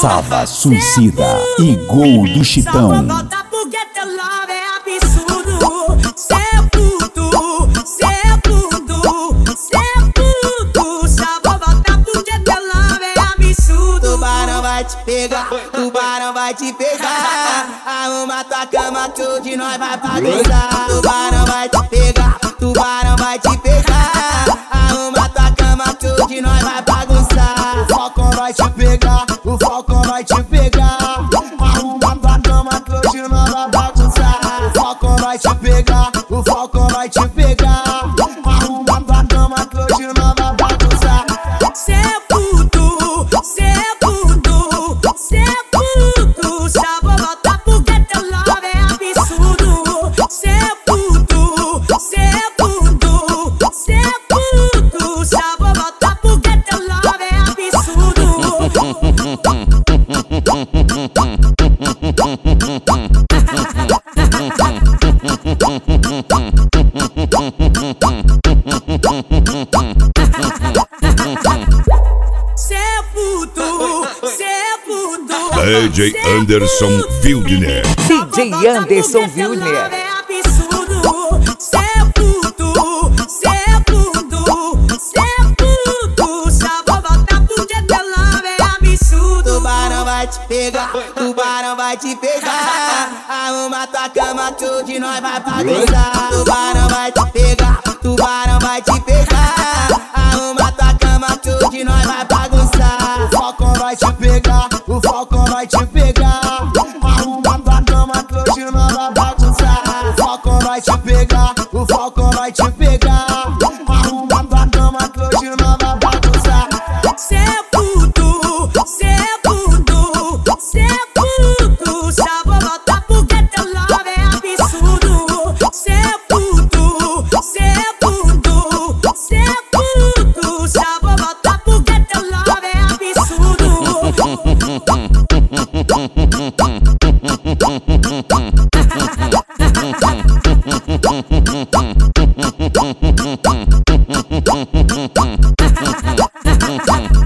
Sava Suicida e Gol do Chitão. Só vou voltar porque teu love é absurdo. Cê é puto, cê é puto, cê é puto. Só vou voltar porque teu love é absurdo. Tubarão vai te pegar, tubarão vai te pegar. Arruma tua cama que hoje nós vai bagunçar. Tubarão vai te pegar, tubarão vai te pegar. Arruma tua cama que hoje nós vai bagunçar. O Falcão vai te pegar, o Falcão vai te pegar. Arruma tua cama que hoje nós vai bagunçar. O Falcão vai te pegar, o Falcão vai te pegar. Arruma tua cama que hoje nós vai bagunçar. Cê é puto, cê é puto, cê é puto. Só vou voltar porque teu love é absurdo. Cê é puto, cê é puto, cê é puto. Só vou voltar porque teu love é absurdo. Cê é puto, cê é puto. DJ Anderson Wildner. DJ Anderson Wildner. É absurdo. Cê é puto, cê é puto, cê é puto. Só vou voltar porque teu love é absurdo. Tubarão vai te pegar, tubarão vai te pegar. Arruma tua cama que hoje nós vai bagunçar. Tubarão vai te pegar, tubarão